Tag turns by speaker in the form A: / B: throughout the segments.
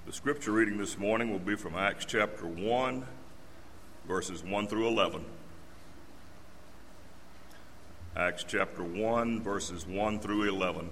A: The scripture reading this morning will be from Acts chapter 1, verses 1 through 11. Acts chapter 1, verses 1 through 11.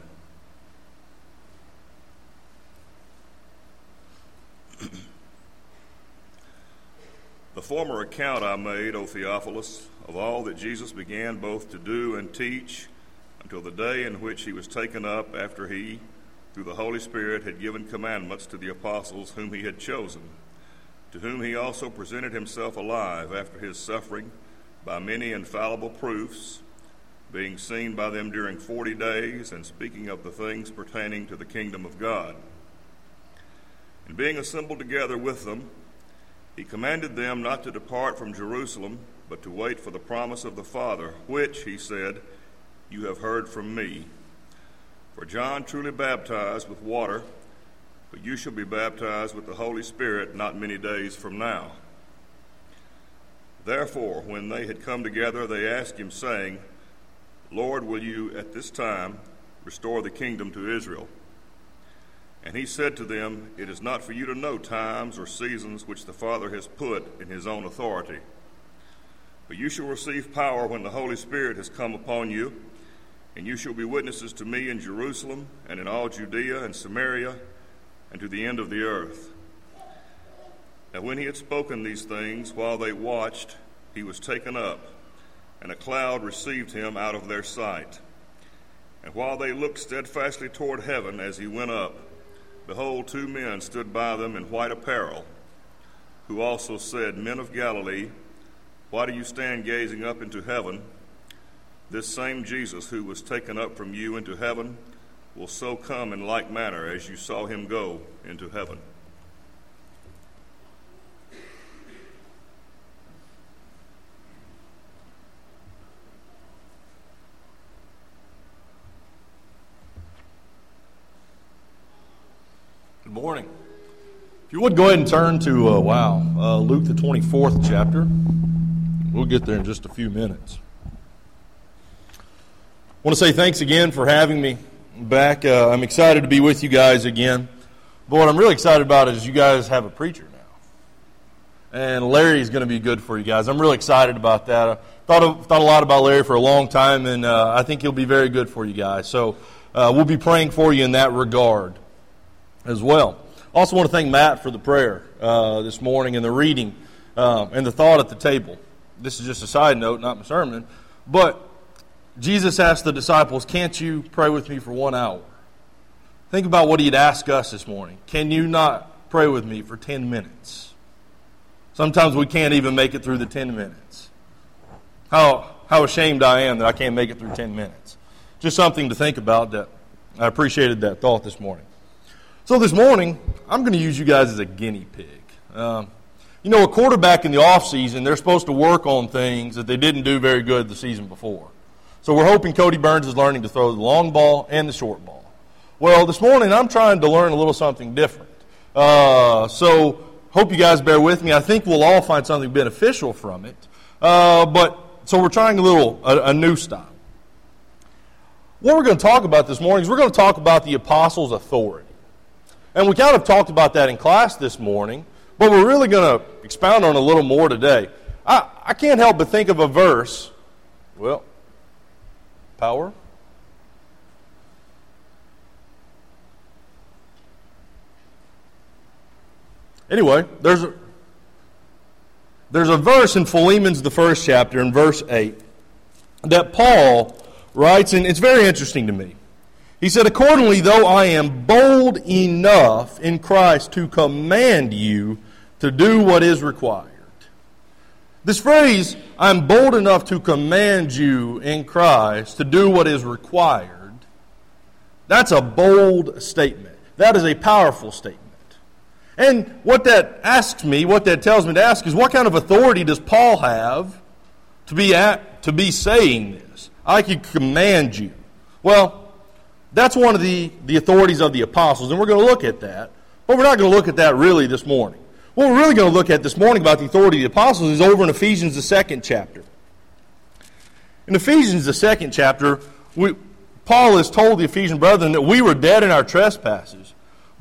A: The former account I made, O Theophilus, of all that Jesus began both to do and teach until the day in which he was taken up, after he, through the Holy Spirit, had given commandments to the apostles whom he had chosen, to whom he also presented himself alive after his suffering by many infallible proofs, being seen by them during 40 days, and speaking of the things pertaining to the kingdom of God. And being assembled together with them, he commanded them not to depart from Jerusalem, but to wait for the promise of the Father, which, he said, you have heard from me. For John truly baptized with water, but you shall be baptized with the Holy Spirit not many days from now. Therefore, when they had come together, they asked him, saying, Lord, will you at this time restore the kingdom to Israel? And he said to them, It is not for you to know times or seasons which the Father has put in his own authority. But you shall receive power when the Holy Spirit has come upon you, and you shall be witnesses to me in Jerusalem and in all Judea and Samaria and to the end of the earth. Now when he had spoken these things, while they watched, he was taken up, and a cloud received him out of their sight. And while they looked steadfastly toward heaven as he went up, behold, 2 men stood by them in white apparel, who also said, Men of Galilee, why do you stand gazing up into heaven? This same Jesus who was taken up from you into heaven will so come in like manner as you saw him go into heaven.
B: Good morning. If you would go ahead and turn to Luke the 24th chapter. We'll get there in just a few minutes. I want to say thanks again for having me back. I'm excited to be with you guys again. But what I'm really excited about is you guys have a preacher now. And Larry is going to be good for you guys. I'm really excited about that. I thought a lot about Larry for a long time, and I think he'll be very good for you guys. So we'll be praying for you in that regard as well. Also want to thank Matt for the prayer this morning and the reading and the thought at the table. This is just a side note, not my sermon. But Jesus asked the disciples, can't you pray with me for 1 hour? Think about what he'd ask us this morning. Can you not pray with me for 10 minutes? Sometimes we can't even make it through the 10 minutes. How ashamed I am that I can't make it through 10 minutes. Just something to think about. That I appreciated that thought this morning. So this morning, I'm going to use you guys as a guinea pig. A quarterback in the offseason, they're supposed to work on things that they didn't do very good the season before. So we're hoping Cody Burns is learning to throw the long ball and the short ball. Well, this morning I'm trying to learn a little something different. So hope you guys bear with me. I think we'll all find something beneficial from it. So we're trying a new style. What we're going to talk about this morning is we're going to talk about the apostles' authority. And we kind of talked about that in class this morning, but we're really going to expound on it a little more today. I can't help but think of a verse. Power. Anyway, there's a verse in Philemon, the 1st chapter, in verse 8, that Paul writes, and it's very interesting to me. He said, Accordingly, though I am bold enough in Christ to command you to do what is required. This phrase, I'm bold enough to command you in Christ to do what is required, that's a bold statement. That is a powerful statement. And what that tells me to ask is, what kind of authority does Paul have to be saying this? I can command you. Well, that's one of the authorities of the apostles, and we're going to look at that. But we're not going to look at that really this morning. What we're really going to look at this morning about the authority of the apostles is over in Ephesians, the 2nd chapter. In Ephesians, the 2nd chapter, Paul has told the Ephesian brethren that we were dead in our trespasses,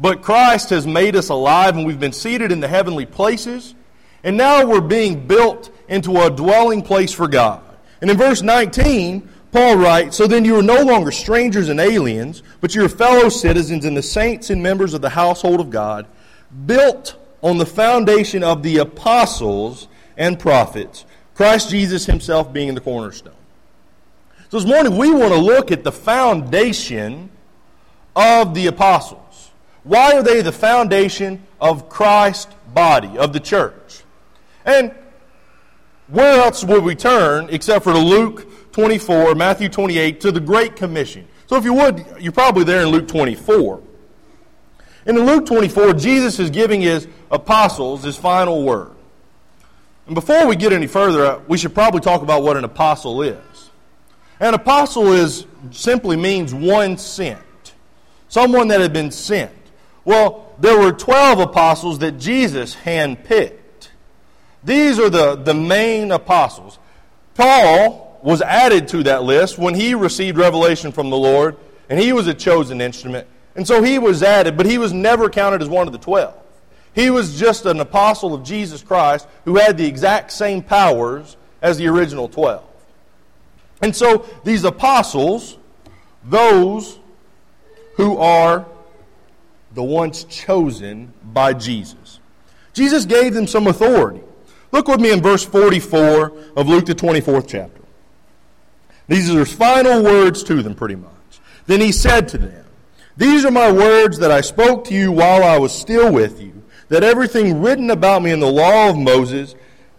B: But Christ has made us alive, and we've been seated in the heavenly places. And now we're being built into a dwelling place for God. And in verse 19, Paul writes, "So then you are no longer strangers and aliens, but you are fellow citizens and the saints and members of the household of God, built on the foundation of the apostles and prophets, Christ Jesus himself being the cornerstone." So this morning we want to look at the foundation of the apostles. Why are they the foundation of Christ's body, of the church? And where else would we turn except for to Luke 24, Matthew 28, to the Great Commission? So if you would, you're probably there in Luke 24. And in Luke 24, Jesus is giving his apostles his final word. And before we get any further, we should probably talk about what an apostle is. An apostle simply means one sent. Someone that had been sent. Well, there were 12 apostles that Jesus handpicked. These are the main apostles. Paul was added to that list when he received revelation from the Lord, and he was a chosen instrument. And so he was added, but he was never counted as one of the 12. He was just an apostle of Jesus Christ who had the exact same powers as the original 12. And so these apostles, those who are the ones chosen by Jesus. Jesus gave them some authority. Look with me in verse 44 of Luke the 24th chapter. These are his final words to them pretty much. Then he said to them, "These are my words that I spoke to you while I was still with you, that everything written about me in the law of Moses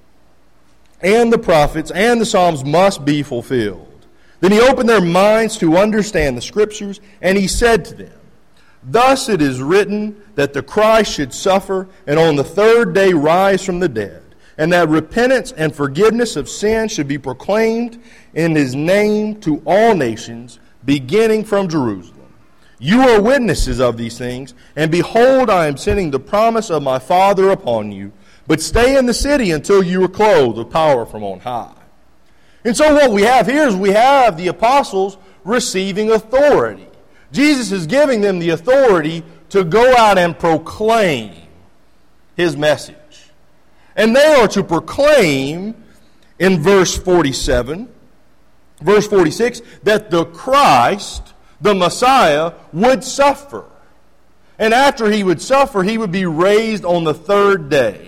B: and the prophets and the Psalms must be fulfilled." Then he opened their minds to understand the Scriptures, and he said to them, "Thus it is written that the Christ should suffer and on the third day rise from the dead, and that repentance and forgiveness of sin should be proclaimed in his name to all nations, beginning from Jerusalem. You are witnesses of these things, and behold, I am sending the promise of my Father upon you, but stay in the city until you are clothed with power from on high." And so what we have here is we have the apostles receiving authority. Jesus is giving them the authority to go out and proclaim his message. And they are to proclaim in verse 47, verse 46, that the Christ, the Messiah, would suffer. And after he would suffer, he would be raised on the third day.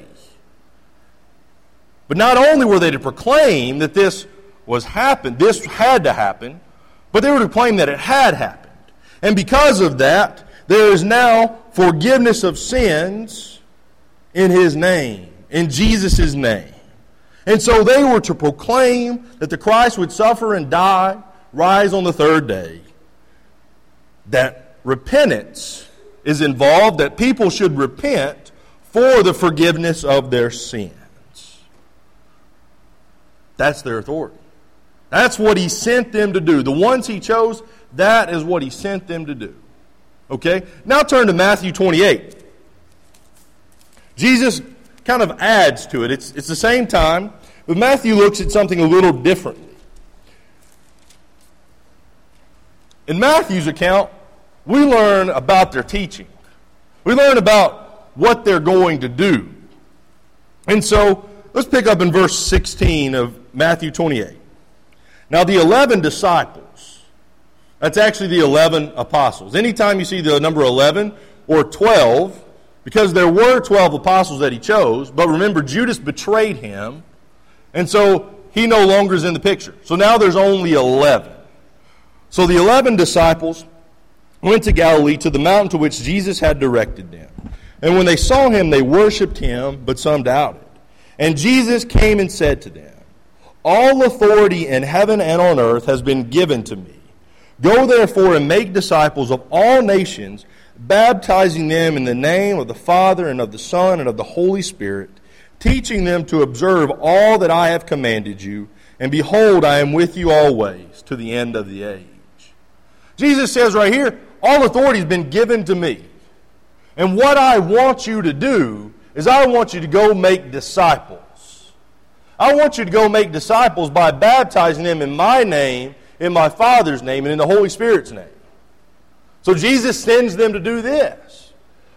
B: But not only were they to proclaim that this had to happen, but they were to claim that it had happened. And because of that, there is now forgiveness of sins in his name, in Jesus' name. And so they were to proclaim that the Christ would suffer and die, rise on the third day, that repentance is involved, that people should repent for the forgiveness of their sins. That's their authority. That's what he sent them to do. The ones he chose, that is what he sent them to do. Okay? Now turn to Matthew 28. Jesus kind of adds to it. It's the same time, but Matthew looks at something a little differently. In Matthew's account, we learn about their teaching. We learn about what they're going to do. And so, let's pick up in verse 16 of Matthew 28. Now the 11 disciples, that's actually the 11 apostles. Anytime you see the number 11 or 12, because there were 12 apostles that he chose, but remember Judas betrayed him, and so he no longer is in the picture. So now there's only 11. So the 11 disciples went to Galilee to the mountain to which Jesus had directed them. And when they saw him, they worshipped him, but some doubted. And Jesus came and said to them, "All authority in heaven and on earth has been given to me. Go therefore and make disciples of all nations, baptizing them in the name of the Father and of the Son and of the Holy Spirit, teaching them to observe all that I have commanded you. And behold, I am with you always to the end of the age." Jesus says right here, all authority has been given to me. And what I want you to do is I want you to go make disciples. I want you to go make disciples by baptizing them in my name, in my Father's name, and in the Holy Spirit's name. So Jesus sends them to do this.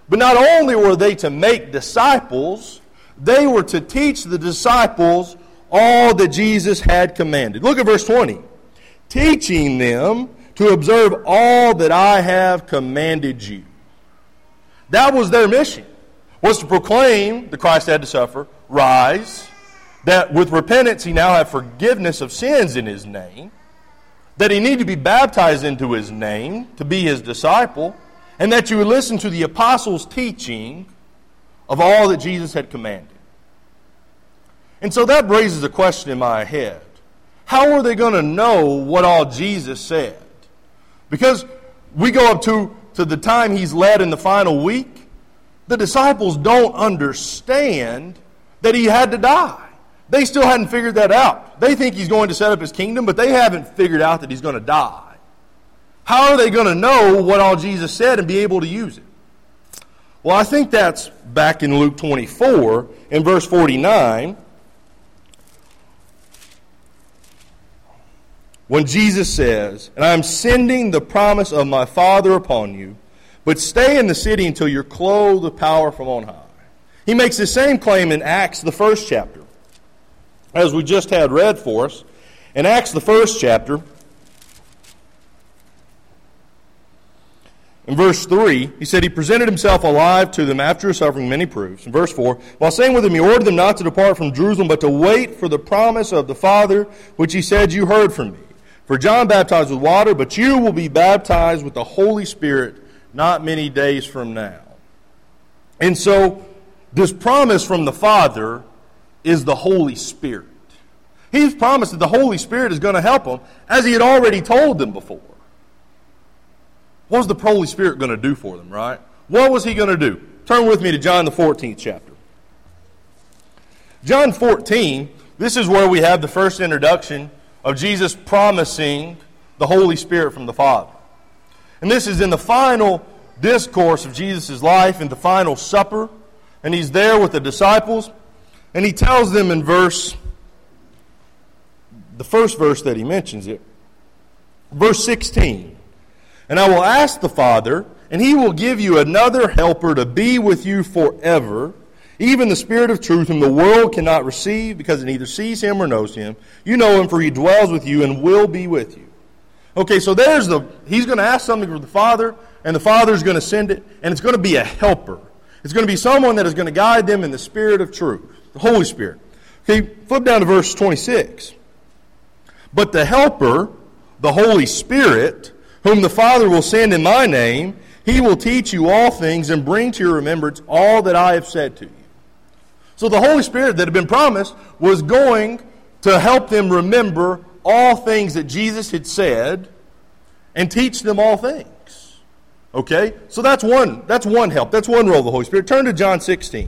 B: But not only were they to make disciples, they were to teach the disciples all that Jesus had commanded. Look at verse 20. Teaching them to observe all that I have commanded you. That was their mission, was to proclaim that Christ had to suffer, rise, that with repentance he now had forgiveness of sins in his name, that he needed to be baptized into his name to be his disciple, and that you would listen to the apostles' teaching of all that Jesus had commanded. And so that raises a question in my head. How are they going to know what all Jesus said? Because we go up to the time he's led in the final week, the disciples don't understand that he had to die. They still hadn't figured that out. They think he's going to set up his kingdom, but they haven't figured out that he's going to die. How are they going to know what all Jesus said and be able to use it? Well, I think that's back in Luke 24, in verse 49, when Jesus says, "And I am sending the promise of my Father upon you, but stay in the city until you're clothed with power from on high." He makes the same claim in Acts, the 1st chapter, as we just had read for us. In Acts, the 1st chapter, in verse 3, he said, he presented himself alive to them after suffering many proofs. In verse 4, while saying with them, he ordered them not to depart from Jerusalem, but to wait for the promise of the Father, which he said, "You heard from me. For John baptized with water, but you will be baptized with the Holy Spirit not many days from now." And so, this promise from the Father is the Holy Spirit. He's promised that the Holy Spirit is going to help them, as he had already told them before. What was the Holy Spirit going to do for them, right? What was he going to do? Turn with me to John, the 14th chapter. John 14, this is where we have the first introduction of Jesus promising the Holy Spirit from the Father. And this is in the final discourse of Jesus' life, in the final supper. And he's there with the disciples. And he tells them in the first verse that he mentions it, verse 16, "And I will ask the Father, and he will give you another helper to be with you forever, even the Spirit of truth, whom the world cannot receive, because it neither sees him or knows him. You know him, for he dwells with you and will be with you." Okay, so he's going to ask something from the Father, and the Father's going to send it, and it's going to be a helper. It's going to be someone that is going to guide them in the Spirit of truth, the Holy Spirit. Okay, flip down to verse 26. "But the helper, the Holy Spirit, whom the Father will send in my name, he will teach you all things and bring to your remembrance all that I have said to you." So the Holy Spirit that had been promised was going to help them remember all things that Jesus had said and teach them all things. Okay? So that's one help. That's one role of the Holy Spirit. Turn to John 16.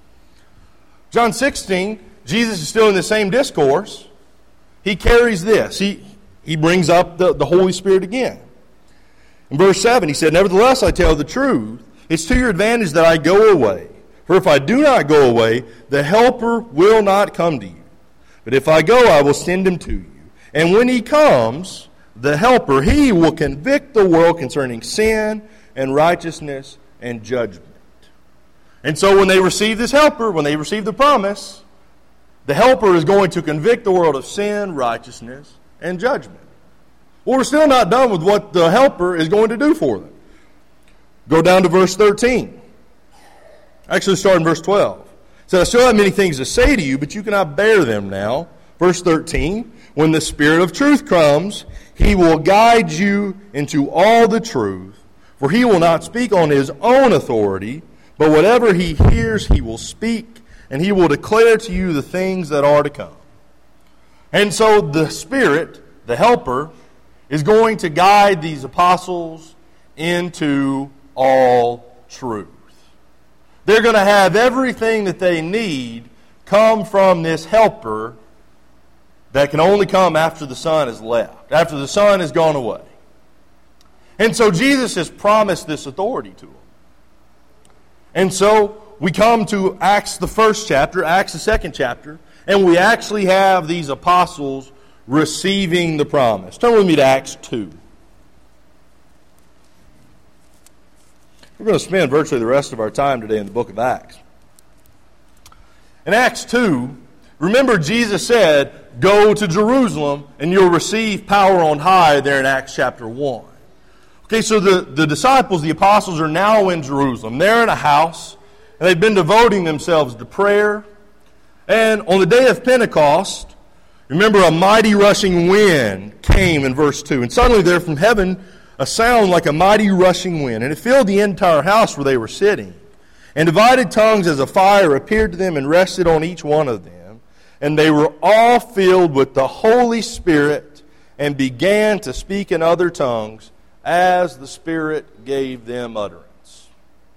B: John 16, Jesus is still in the same discourse. He carries this. He brings up the Holy Spirit again. In verse 7, he said, "Nevertheless, I tell the truth. It's to your advantage that I go away. For if I do not go away, the Helper will not come to you. But if I go, I will send him to you. And when he comes, the Helper, he will convict the world concerning sin and righteousness and judgment." And so when they receive this Helper, when they receive the promise, the Helper is going to convict the world of sin, righteousness, and judgment. Well, we're still not done with what the Helper is going to do for them. Go down to verse 13. Actually, start in verse 12. It said, "I still have many things to say to you, but you cannot bear them now." Verse 13, "When the Spirit of truth comes, he will guide you into all the truth, for he will not speak on his own authority, but whatever he hears he will speak, and he will declare to you the things that are to come." And so the Spirit, the Helper, is going to guide these apostles into all truth. They're going to have everything that they need come from this Helper that can only come after the Son has left, after the Son has gone away. And so Jesus has promised this authority to them. And so we come to Acts the 1st chapter, Acts the 2nd chapter, and we actually have these apostles receiving the promise. Turn with me to Acts 2. We're going to spend virtually the rest of our time today in the book of Acts. In Acts 2, remember Jesus said, go to Jerusalem and you'll receive power on high there in Acts chapter 1. Okay, so the disciples, the apostles, are now in Jerusalem. They're in a house, and they've been devoting themselves to prayer. And on the day of Pentecost, remember, a mighty rushing wind came in verse 2. And suddenly there from heaven a sound like a mighty rushing wind, and it filled the entire house where they were sitting. And divided tongues as a fire appeared to them and rested on each one of them. And they were all filled with the Holy Spirit and began to speak in other tongues as the Spirit gave them utterance.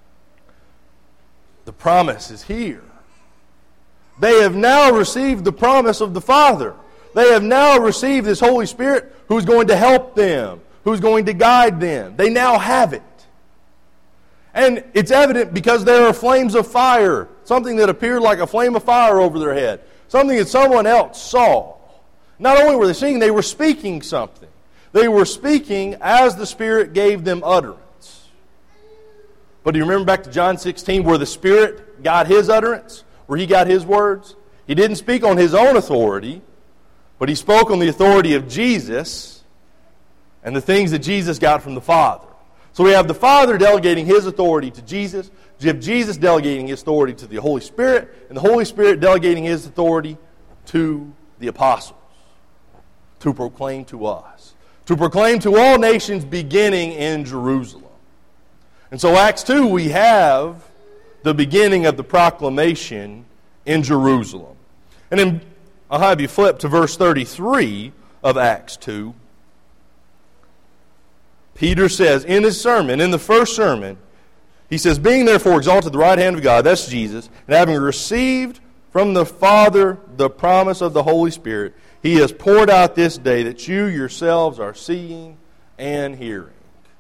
B: The promise is here. They have now received the promise of the Father. They have now received this Holy Spirit who's going to help them, who's going to guide them. They now have it. And it's evident because there are flames of fire, something that appeared like a flame of fire over their head, something that someone else saw. Not only were they seeing, they were speaking something. They were speaking as the Spirit gave them utterance. But do you remember back to John 16 where the Spirit got His utterance, where He got His words? He didn't speak on His own authority, but He spoke on the authority of Jesus and the things that Jesus got from the Father. So we have the Father delegating His authority to Jesus, we have Jesus delegating His authority to the Holy Spirit, and the Holy Spirit delegating His authority to the apostles to proclaim to us, to proclaim to all nations beginning in Jerusalem. And so Acts 2, we have the beginning of the proclamation in Jerusalem. And then I'll have you flip to verse 33 of Acts 2. Peter says in his sermon, in the first sermon, he says, being therefore exalted at the right hand of God, that's Jesus, and having received from the Father the promise of the Holy Spirit, He has poured out this day that you yourselves are seeing and hearing.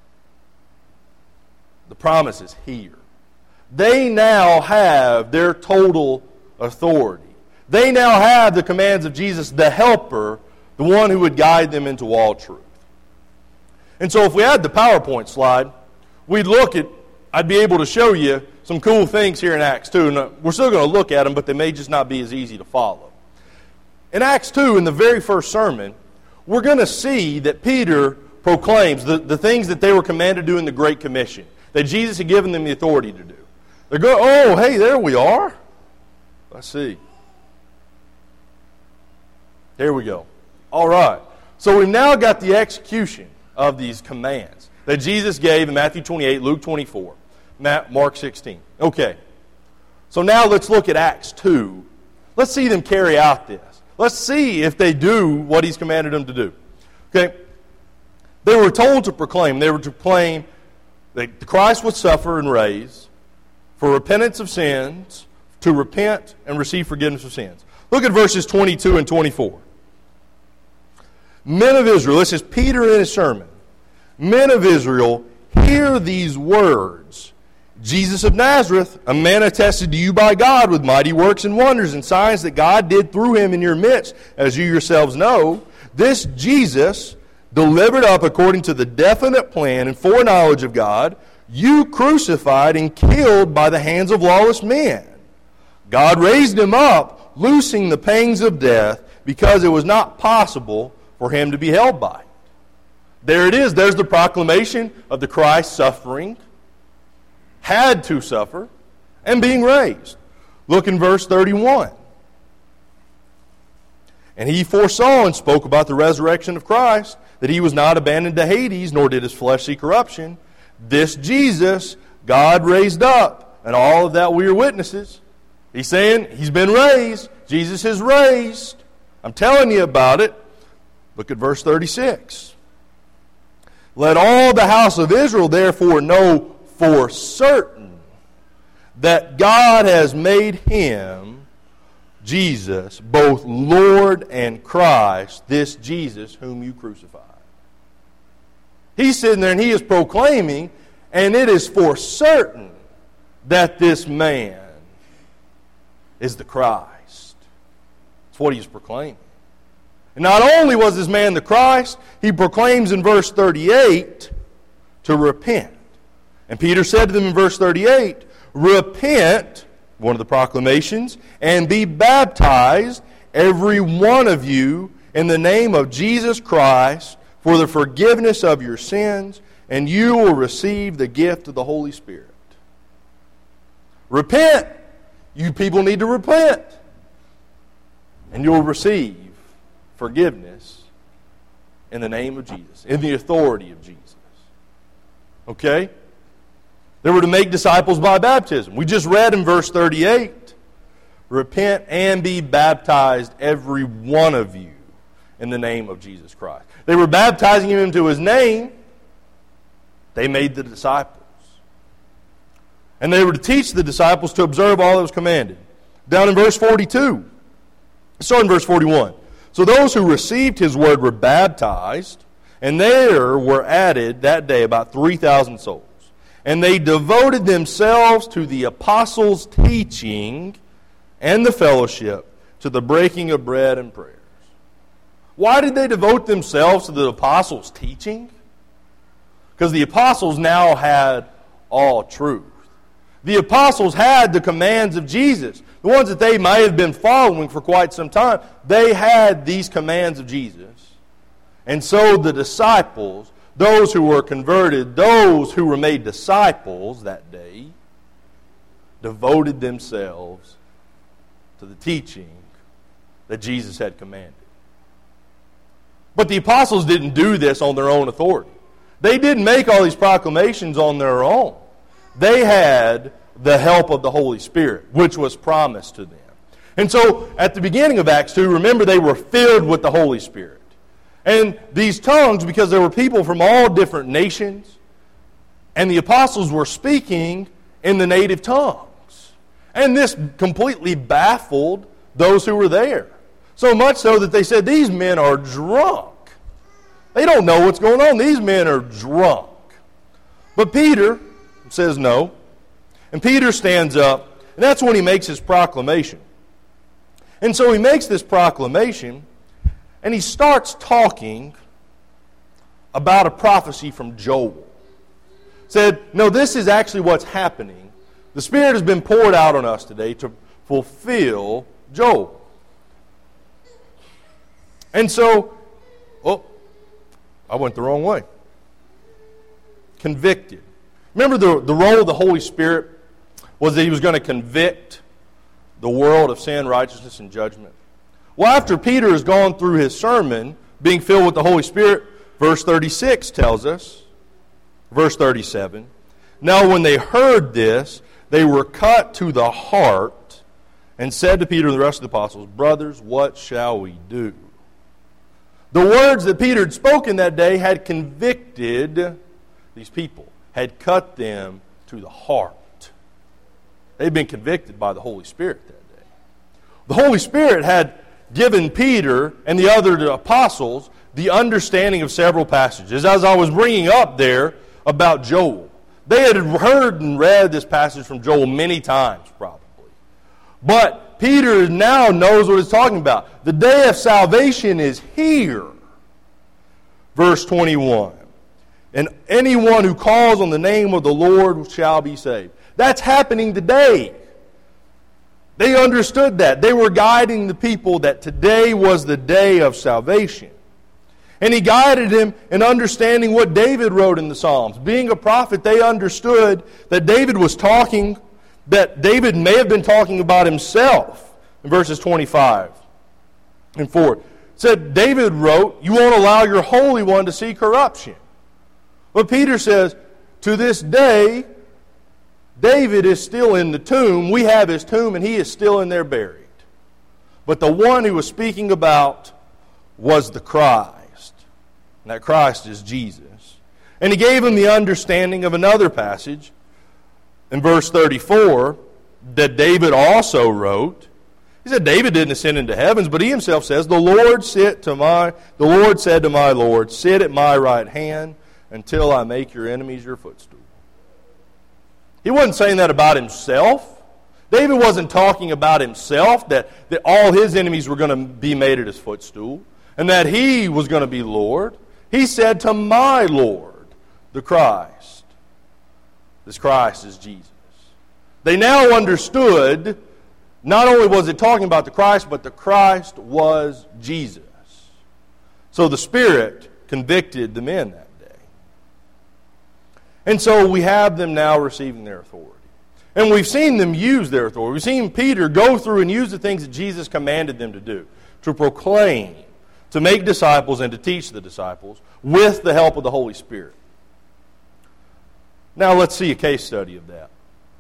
B: The promise is here. They now have their total authority. They now have the commands of Jesus, the helper, the one who would guide them into all truth. And so if we had the PowerPoint slide, I'd be able to show you some cool things here in Acts 2. And we're still going to look at them, but they may just not be as easy to follow. In Acts 2, in the very first sermon, we're going to see that Peter proclaims the things that they were commanded to do in the Great Commission, that Jesus had given them the authority to do. They go, oh, hey, there we are. Let's see. There we go. All right. So we've now got the execution of these commands that Jesus gave in Matthew 28, Luke 24, Mark 16. Okay. So now let's look at Acts 2. Let's see them carry out this. Let's see if they do what He's commanded them to do. Okay. They were told to proclaim. They were to proclaim that Christ would suffer and raise for repentance of sins, to repent and receive forgiveness of sins. Look at verses 22 and 24. Men of Israel, this is Peter in his sermon. Men of Israel, hear these words. Jesus of Nazareth, a man attested to you by God with mighty works and wonders and signs that God did through Him in your midst, as you yourselves know. This Jesus, delivered up according to the definite plan and foreknowledge of God, you crucified and killed by the hands of lawless men. God raised Him up, loosing the pangs of death, because it was not possible for Him to be held by it. There it is. There's the proclamation of the Christ suffering, had to suffer, and being raised. Look in verse 31. And He foresaw and spoke about the resurrection of Christ, that He was not abandoned to Hades, nor did His flesh see corruption. This Jesus God raised up, and all of that we are witnesses. He's saying He's been raised. Jesus is raised. I'm telling you about it. Look at verse 36. Let all the house of Israel therefore know for certain that God has made Him, Jesus, both Lord and Christ, this Jesus whom you crucified. He's sitting there and he is proclaiming, and it is for certain that this man is the Christ. That's what he's proclaiming. And not only was this man the Christ, he proclaims in verse 38 to repent. And Peter said to them in verse 38, repent, one of the proclamations, and be baptized, every one of you, in the name of Jesus Christ, for the forgiveness of your sins, and you will receive the gift of the Holy Spirit. Repent. You people need to repent. And you'll receive forgiveness in the name of Jesus, in the authority of Jesus. Okay? They were to make disciples by baptism. We just read in verse 38, repent and be baptized, every one of you, in the name of Jesus Christ. They were baptizing him into his name. They made the disciples. And they were to teach the disciples to observe all that was commanded. Down in verse 42. So in verse 41. So those who received his word were baptized, and there were added that day about 3,000 souls. And they devoted themselves to the apostles' teaching and the fellowship, to the breaking of bread and prayers. Why did they devote themselves to the apostles' teaching? Because the apostles now had all truth. The apostles had the commands of Jesus, the ones that they might have been following for quite some time. They had these commands of Jesus. And so the disciples, those who were converted, those who were made disciples that day, devoted themselves to the teaching that Jesus had commanded. But the apostles didn't do this on their own authority. They didn't make all these proclamations on their own. They had the help of the Holy Spirit, which was promised to them. And so, at the beginning of Acts 2, remember they were filled with the Holy Spirit. And these tongues, because there were people from all different nations, and the apostles were speaking in the native tongues. And this completely baffled those who were there. So much so that they said, these men are drunk. They don't know what's going on. These men are drunk. But Peter says no. And Peter stands up, and that's when he makes his proclamation. And so he makes this proclamation, and he starts talking about a prophecy from Joel. Said, no, this is actually what's happening. The Spirit has been poured out on us today to fulfill Joel. And so, I went the wrong way. Convicted. Remember the role of the Holy Spirit was that he was going to convict the world of sin, righteousness, and judgment. Well, after Peter has gone through his sermon, being filled with the Holy Spirit, verse 36 tells us, verse 37, now when they heard this, they were cut to the heart and said to Peter and the rest of the apostles, brothers, what shall we do? The words that Peter had spoken that day had convicted these people, had cut them to the heart. They'd been convicted by the Holy Spirit that day. The Holy Spirit had given Peter and the other apostles the understanding of several passages. As I was bringing up there about Joel, they had heard and read this passage from Joel many times probably. But Peter now knows what it's talking about. The day of salvation is here. Verse 21. And anyone who calls on the name of the Lord shall be saved. That's happening today. They understood that. They were guiding the people that today was the day of salvation. And he guided them in understanding what David wrote in the Psalms. Being a prophet, they understood that David was talking, that David may have been talking about himself in verses 25 and forward. It said, David wrote, you won't allow your Holy One to see corruption. But Peter says, to this day, David is still in the tomb. We have his tomb, and he is still in there buried. But the one he was speaking about was the Christ. And that Christ is Jesus. And he gave him the understanding of another passage in verse 34 that David also wrote. He said David didn't ascend into heavens, but he himself says, the Lord said to my Lord, sit at my right hand until I make your enemies your footstool. He wasn't saying that about himself. David wasn't talking about himself, that all his enemies were going to be made at his footstool, and that he was going to be Lord. He said to my Lord, the Christ. This Christ is Jesus. They now understood, not only was it talking about the Christ, but the Christ was Jesus. So the Spirit convicted the men that day. And so we have them now receiving their authority. And we've seen them use their authority. We've seen Peter go through and use the things that Jesus commanded them to do, to proclaim, to make disciples, and to teach the disciples with the help of the Holy Spirit. Now let's see a case study of that.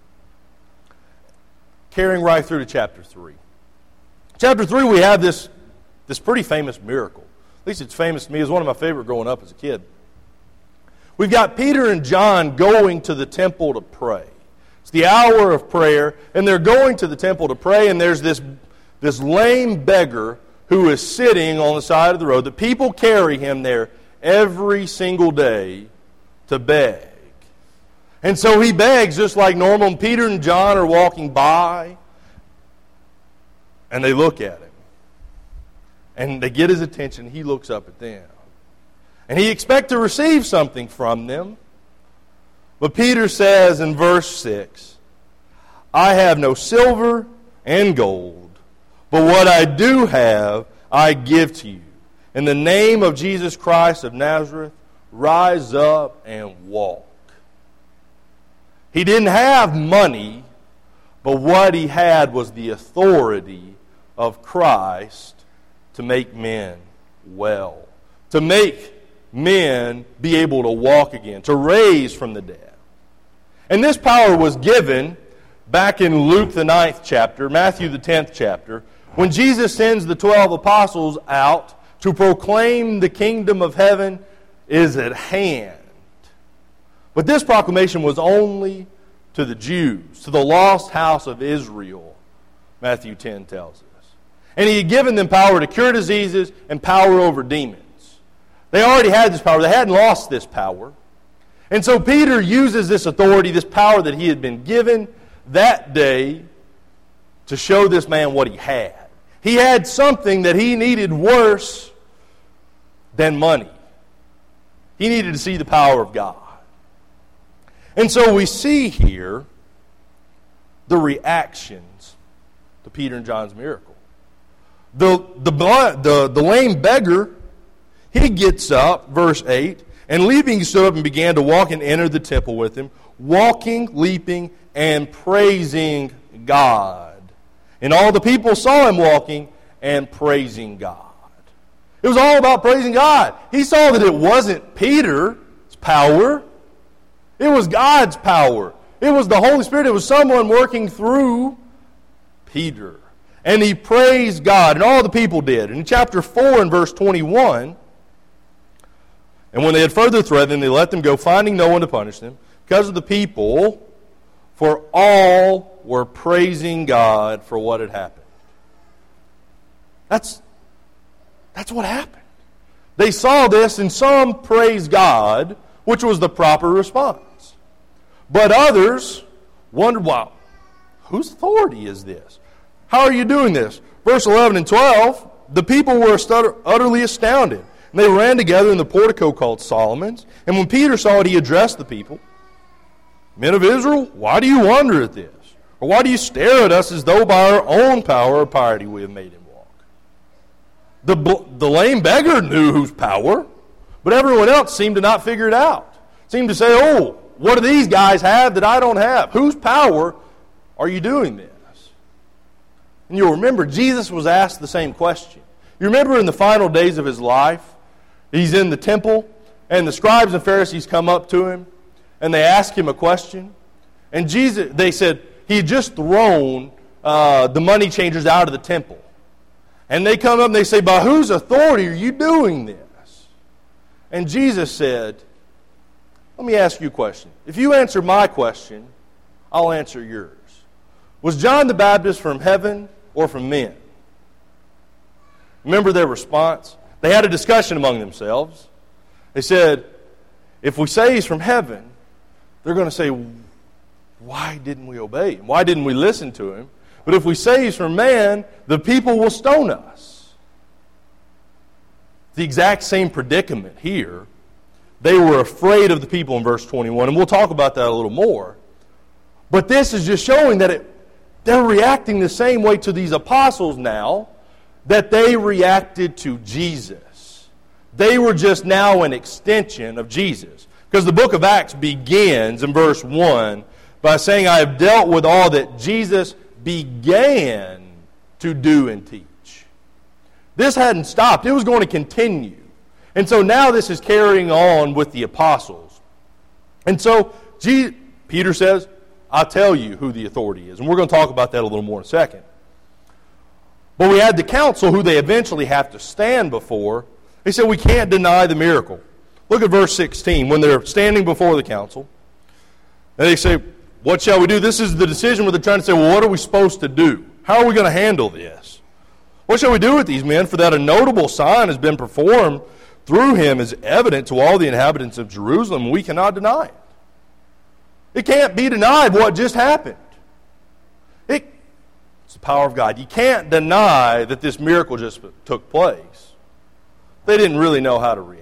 B: Carrying right through to chapter 3. Chapter 3, we have this pretty famous miracle. At least it's famous to me. It was one of my favorite growing up as a kid. We've got Peter and John going to the temple to pray. It's the hour of prayer, and they're going to the temple to pray, and there's this lame beggar who is sitting on the side of the road. The people carry him there every single day to beg. And so he begs just like normal, and Peter and John are walking by, and they look at him. And they get his attention. He looks up at them. And he expects to receive something from them. But Peter says in verse 6, I have no silver and gold, but what I do have, I give to you. In the name of Jesus Christ of Nazareth, rise up and walk. He didn't have money, but what he had was the authority of Christ to make men well, to make men be able to walk again, to raise from the dead. And this power was given back in Luke the 9th chapter, Matthew the 10th chapter, when Jesus sends the 12 apostles out to proclaim the kingdom of heaven is at hand. But this proclamation was only to the Jews, to the lost house of Israel, Matthew 10 tells us. And he had given them power to cure diseases and power over demons. They already had this power. They hadn't lost this power. And so Peter uses this authority, this power that he had been given that day to show this man what he had. He had something that he needed worse than money. He needed to see the power of God. And so we see here the reactions to Peter and John's miracle. The lame beggar, he gets up, verse 8, and leaping he stood up and began to walk and entered the temple with him, walking, leaping, and praising God. And all the people saw him walking and praising God. It was all about praising God. He saw that it wasn't Peter's power. It was God's power. It was the Holy Spirit. It was someone working through Peter. And he praised God, and all the people did. In chapter 4 and verse 21, and when they had further threatened, they let them go, finding no one to punish them, because of the people, for all were praising God for what had happened. That's what happened. They saw this, and some praised God, which was the proper response. But others wondered, wow, whose authority is this? How are you doing this? Verse 11 and 12, the people were utterly astounded. And they ran together in the portico called Solomon's. And when Peter saw it, he addressed the people. Men of Israel, why do you wonder at this? Or why do you stare at us as though by our own power or piety we have made him walk? The lame beggar knew whose power, but everyone else seemed to not figure it out. Seemed to say, oh, what do these guys have that I don't have? Whose power are you doing this? And you'll remember, Jesus was asked the same question. You remember in the final days of his life, he's in the temple, and the scribes and Pharisees come up to him, and they ask him a question. And they said, he had just thrown the money changers out of the temple. And they come up and they say, by whose authority are you doing this? And Jesus said, let me ask you a question. If you answer my question, I'll answer yours. Was John the Baptist from heaven or from men? Remember their response? They had a discussion among themselves. They said, if we say he's from heaven, they're going to say, why didn't we obey him? Why didn't we listen to him? But if we say he's from man, the people will stone us. The exact same predicament here They were afraid of the people in verse 21, and we'll talk about that a little more. But this is just showing that they're reacting the same way to these apostles now that they reacted to Jesus. They were just now an extension of Jesus. Because the book of Acts begins in verse 1 by saying, I have dealt with all that Jesus began to do and teach. This hadn't stopped. It was going to continue. And so now this is carrying on with the apostles. And so Peter says, I'll tell you who the authority is. And we're going to talk about that a little more in a second. But we had the council who they eventually have to stand before. They said, we can't deny the miracle. Look at verse 16. When they're standing before the council, and they say, what shall we do? This is the decision where they're trying to say, well, what are we supposed to do? How are we going to handle this? What shall we do with these men? For that a notable sign has been performed through him is evident to all the inhabitants of Jerusalem. We cannot deny it. It can't be denied what just happened. It's the power of God. You can't deny that this miracle just took place. They didn't really know how to react.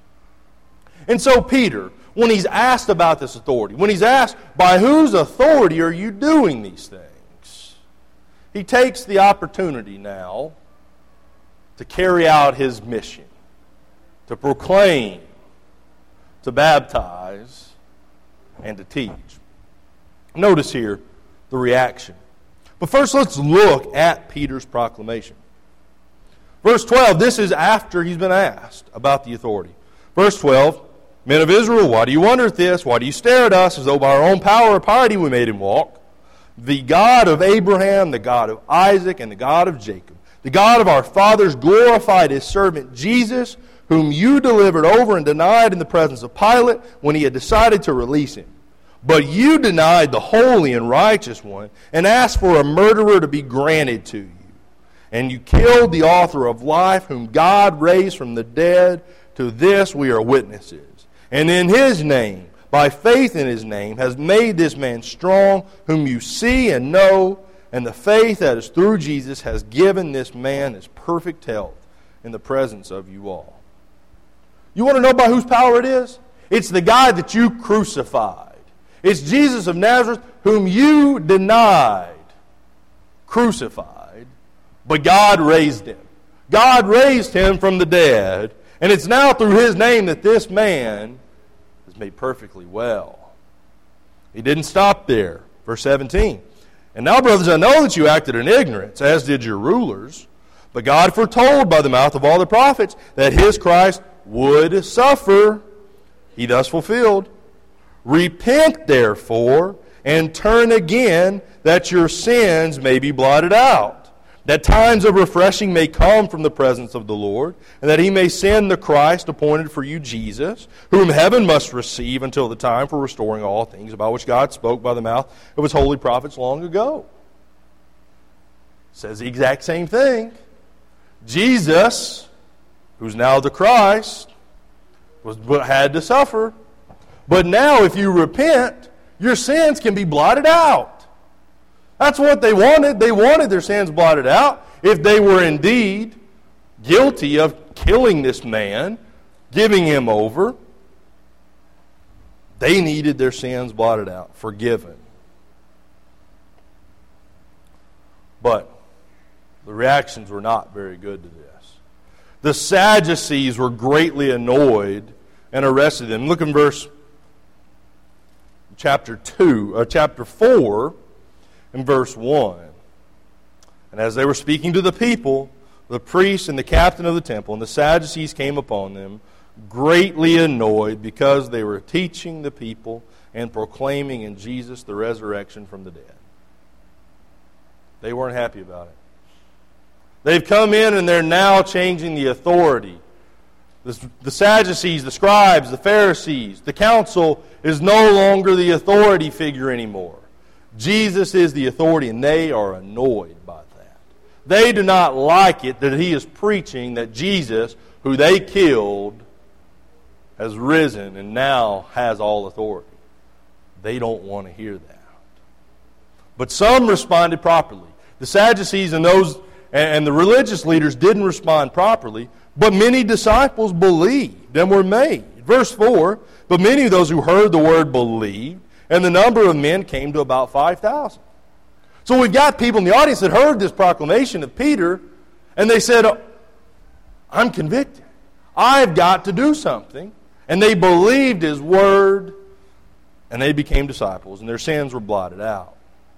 B: And so Peter, when he's asked about this authority, when he's asked, by whose authority are you doing these things? He takes the opportunity now to carry out his mission, to proclaim, to baptize, and to teach. Notice here the reaction. But first let's look at Peter's proclamation. Verse 12, this is after he's been asked about the authority. Verse 12, men of Israel, why do you wonder at this? Why do you stare at us as though by our own power or piety we made him walk? The God of Abraham, the God of Isaac, and the God of Jacob, the God of our fathers glorified his servant Jesus, whom you delivered over and denied in the presence of Pilate when he had decided to release him. But you denied the holy and righteous one and asked for a murderer to be granted to you. And you killed the author of life, whom God raised from the dead. To this we are witnesses. And in his name, by faith in his name, has made this man strong, whom you see and know. And the faith that is through Jesus has given this man his perfect health in the presence of you all. You want to know by whose power it is? It's the guy that you crucified. It's Jesus of Nazareth, whom you denied, crucified, but God raised him. God raised him from the dead, and it's now through his name that this man is made perfectly well. He didn't stop there. Verse 17. And now, brothers, I know that you acted in ignorance, as did your rulers, but God foretold by the mouth of all the prophets that his Christ would suffer. He thus fulfilled. Repent, therefore, and turn again, that your sins may be blotted out, that times of refreshing may come from the presence of the Lord, and that he may send the Christ appointed for you, Jesus, whom heaven must receive until the time for restoring all things, about which God spoke by the mouth of his holy prophets long ago. Says the exact same thing. Jesus, who's now the Christ, had to suffer. But now if you repent, your sins can be blotted out. That's what they wanted. They wanted their sins blotted out. If they were indeed guilty of killing this man, giving him over, they needed their sins blotted out, forgiven. But the reactions were not very good to this. The Sadducees were greatly annoyed and arrested them. Look in chapter 4 and verse 1. And as they were speaking to the people, the priests and the captain of the temple and the Sadducees came upon them, greatly annoyed because they were teaching the people and proclaiming in Jesus the resurrection from the dead. They weren't happy about it. They've come in and they're now changing the authority. The Sadducees, the scribes, the Pharisees, the council is no longer the authority figure anymore. Jesus is the authority, and they are annoyed by that. They do not like it that he is preaching that Jesus, who they killed, has risen and now has all authority. They don't want to hear that. But some responded properly. The Sadducees and the religious leaders didn't respond properly, but many disciples believed and were made. Verse 4, but many of those who heard the word believed, and the number of men came to about 5,000. So we've got people in the audience that heard this proclamation of Peter, and they said, I'm convicted. I've got to do something. And they believed his word, and they became disciples, and their sins were blotted out.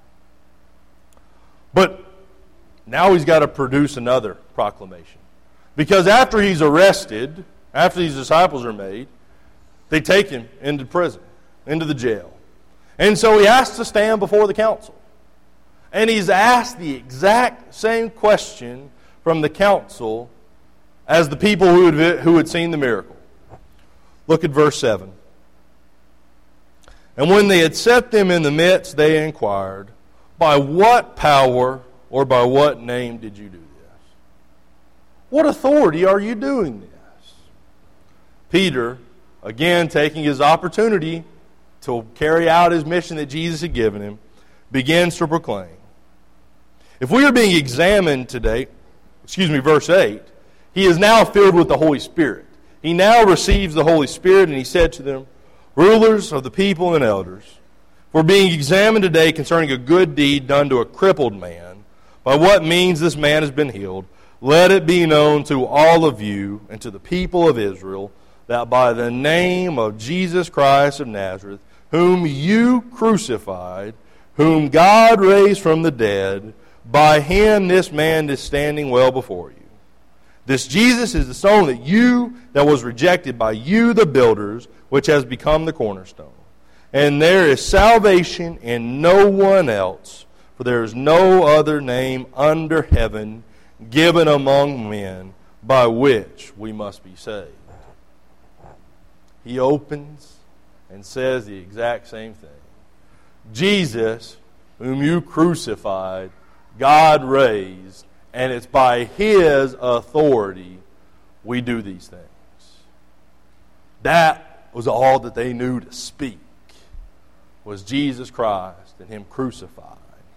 B: But now he's got to produce another proclamation. Because after he's arrested, after these disciples are made, they take him into prison, into the jail. And so he has to stand before the council. And he's asked the exact same question from the council as the people who had seen the miracle. Look at verse 7. And when they had set them in the midst, they inquired, by what power or by what name did you do this? What authority are you doing this? Peter, again taking his opportunity to carry out his mission that Jesus had given him, begins to proclaim. If we are being examined today, verse 8, he is now filled with the Holy Spirit. He now receives the Holy Spirit, and he said to them, rulers of the people and elders, we're being examined today concerning a good deed done to a crippled man. By what means this man has been healed, let it be known to all of you and to the people of Israel that by the name of Jesus Christ of Nazareth, whom you crucified, whom God raised from the dead, by him this man is standing well before you. This Jesus is the stone that was rejected by you, the builders, which has become the cornerstone. And there is salvation in no one else, for there is no other name under heaven given among men by which we must be saved. He opens and says the exact same thing. Jesus, whom you crucified, God raised, and it's by his authority we do these things. That was all that they knew to speak, was Jesus Christ and him crucified.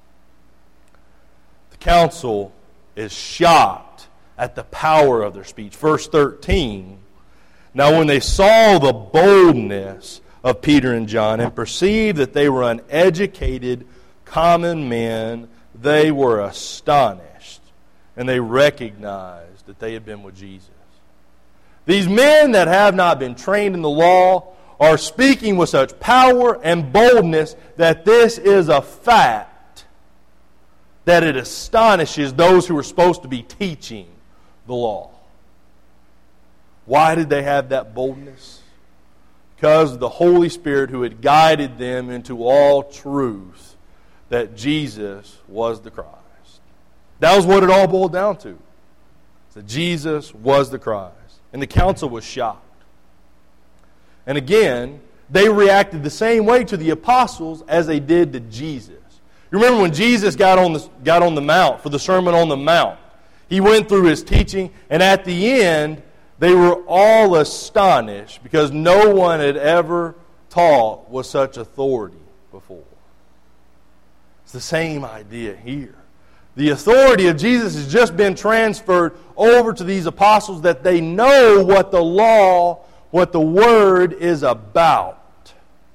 B: The council is shocked at the power of their speech. Verse 13, now when they saw the boldness of Peter and John and perceived that they were uneducated, common men, they were astonished, and they recognized that they had been with Jesus. These men that have not been trained in the law are speaking with such power and boldness that this is a fact that it astonishes those who are supposed to be teaching the law. Why did they have that boldness? Because of the Holy Spirit who had guided them into all truth, that Jesus was the Christ. That was what it all boiled down to. That Jesus was the Christ. And the council was shocked. And again, they reacted the same way to the apostles as they did to Jesus. You remember when Jesus got on the mount for the Sermon on the Mount. He went through his teaching, and at the end, they were all astonished because no one had ever taught with such authority before. It's the same idea here. The authority of Jesus has just been transferred over to these apostles that they know what the law, what the Word is about.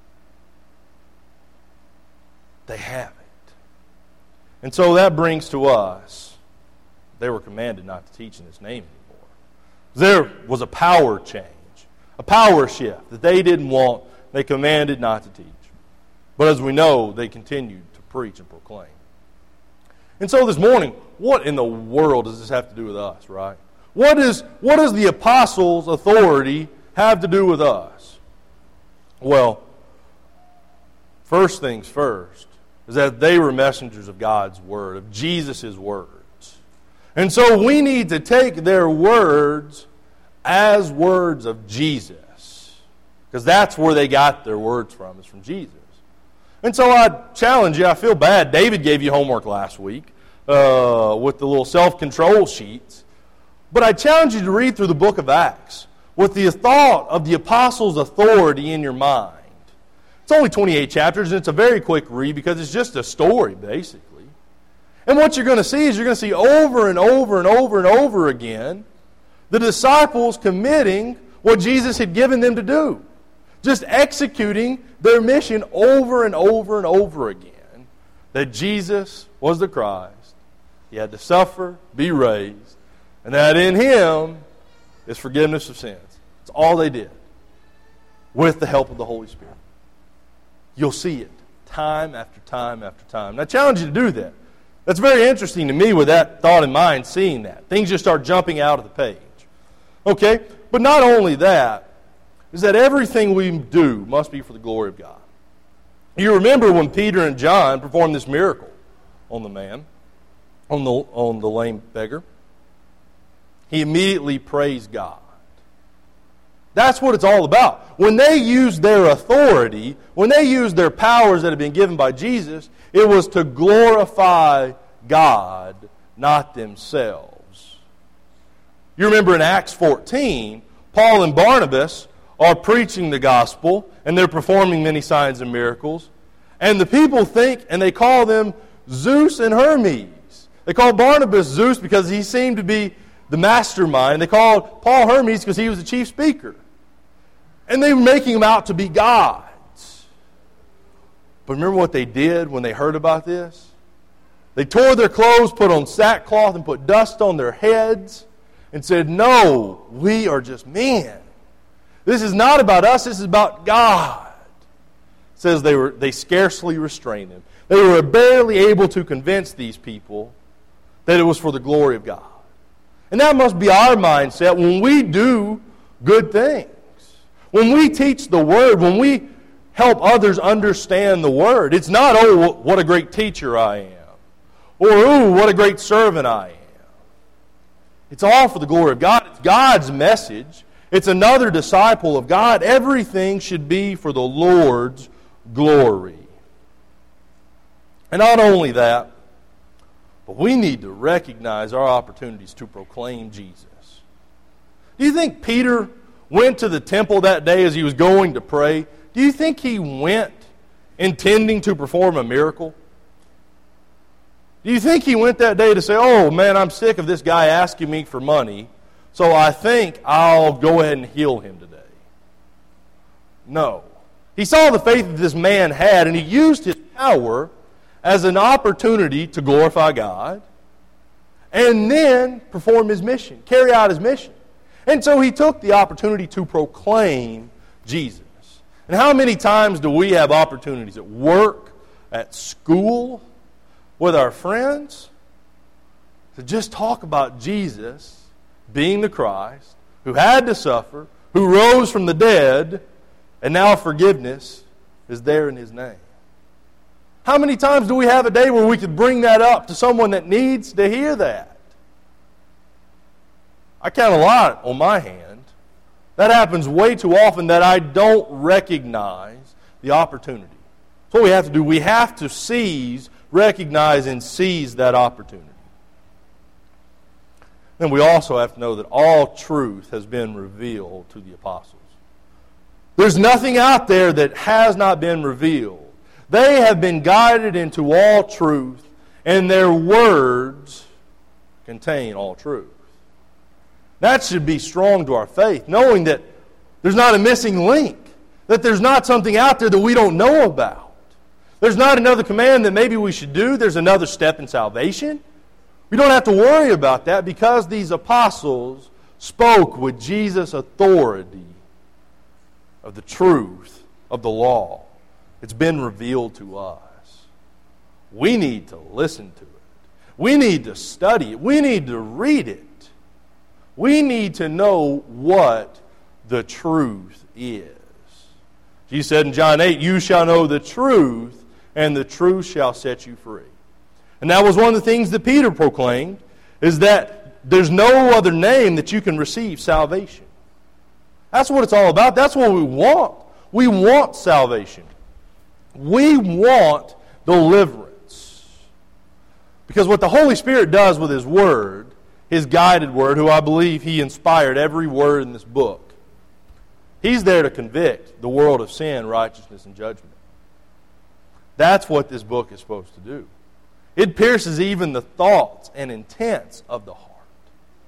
B: They have it. And so that brings to us, they were commanded not to teach in His name anymore. There was a power change, a power shift that they didn't want. They commanded not to teach. But as we know, they continued to preach and proclaim. And so this morning, what in the world does this have to do with us, right? What does the apostles' authority have to do with us? Well, first things first, is that they were messengers of God's Word, of Jesus' words. And so we need to take their words as words of Jesus. Because that's where they got their words from, is from Jesus. And so I challenge you, I feel bad. David gave you homework last week with the little self-control sheets. But I challenge you to read through the book of Acts with the thought of the apostles' authority in your mind. It's only 28 chapters, and it's a very quick read because it's just a story, basically. And what you're going to see is you're going to see over and over and over and over again the disciples committing what Jesus had given them to do. Just executing their mission over and over and over again. That Jesus was the Christ. He had to suffer, be raised, and that in Him is forgiveness of sins. That's all they did. With the help of the Holy Spirit. You'll see it time after time after time. And I challenge you to do that. That's very interesting to me with that thought in mind, seeing that. Things just start jumping out of the page. Okay? But not only that, is that everything we do must be for the glory of God. You remember when Peter and John performed this miracle on the man, on the lame beggar. He immediately praised God. That's what it's all about. When they used their authority, when they used their powers that had been given by Jesus, it was to glorify God, not themselves. You remember in Acts 14, Paul and Barnabas are preaching the gospel, and they're performing many signs and miracles. And the people think, and they call them Zeus and Hermes. They call Barnabas Zeus because he seemed to be the mastermind. They called Paul Hermes because he was the chief speaker. And they were making him out to be gods. But remember what they did when they heard about this? They tore their clothes, put on sackcloth, and put dust on their heads, and said, "No, we are just men. This is not about us, this is about God." It says they scarcely restrained them. They were barely able to convince these people that it was for the glory of God. And that must be our mindset when we do good things. When we teach the Word, when we help others understand the Word, it's not, "Oh, what a great teacher I am," or "Ooh, what a great servant I am." It's all for the glory of God. It's God's message. It's another disciple of God. Everything should be for the Lord's glory. And not only that, but we need to recognize our opportunities to proclaim Jesus. Do you think Peter went to the temple that day as he was going to pray? Do you think he went intending to perform a miracle? Do you think he went that day to say, "Oh man, I'm sick of this guy asking me for money, so I think I'll go ahead and heal him today"? No. He saw the faith that this man had, and he used his power as an opportunity to glorify God and then perform his mission, carry out his mission. And so he took the opportunity to proclaim Jesus. And how many times do we have opportunities at work, at school, with our friends, to just talk about Jesus being the Christ, who had to suffer, who rose from the dead, and now forgiveness is there in His name? How many times do we have a day where we could bring that up to someone that needs to hear that? I count a lot on my hand. That happens way too often that I don't recognize the opportunity. That's what we have to do. We have to seize, recognize, and seize that opportunity. Then we also have to know that all truth has been revealed to the apostles. There's nothing out there that has not been revealed. They have been guided into all truth, and their words contain all truth. That should be strong to our faith, knowing that there's not a missing link, that there's not something out there that we don't know about. There's not another command that maybe we should do. There's another step in salvation. We don't have to worry about that because these apostles spoke with Jesus' authority of the truth of the law. It's been revealed to us. We need to listen to it. We need to study it. We need to read it. We need to know what the truth is. Jesus said in John 8, "You shall know the truth, and the truth shall set you free." And that was one of the things that Peter proclaimed, is that there's no other name that you can receive salvation. That's what it's all about. That's what we want. We want salvation. We want deliverance. Because what the Holy Spirit does with His Word, His guided Word, who I believe He inspired every word in this book, He's there to convict the world of sin, righteousness, and judgment. That's what this book is supposed to do. It pierces even the thoughts and intents of the heart.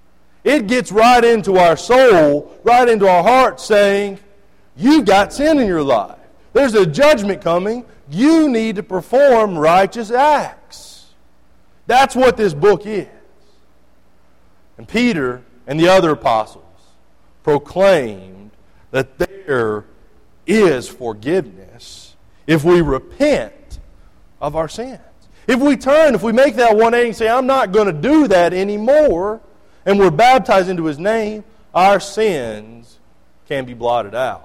B: It gets right into our soul, right into our heart, saying, you've got sin in your life. There's a judgment coming. You need to perform righteous acts. That's what this book is. And Peter and the other apostles proclaimed that there is forgiveness if we repent of our sins. If we turn, if we make that 180 and say, I'm not going to do that anymore, and we're baptized into His name, our sins can be blotted out.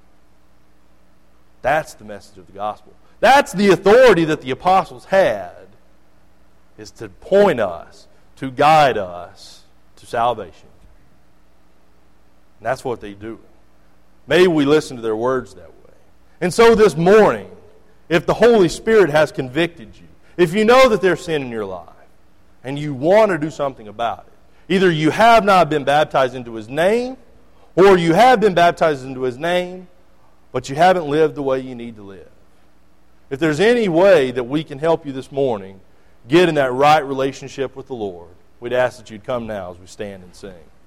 B: That's the message of the gospel. That's the authority that the apostles had, is to point us, to guide us to salvation. And that's what they do. May we listen to their words that way. And so this morning, if the Holy Spirit has convicted you, if you know that there's sin in your life, and you want to do something about it, either you have not been baptized into His name, or you have been baptized into His name, but you haven't lived the way you need to live. If there's any way that we can help you this morning get in that right relationship with the Lord, we'd ask that you'd come now as we stand and sing.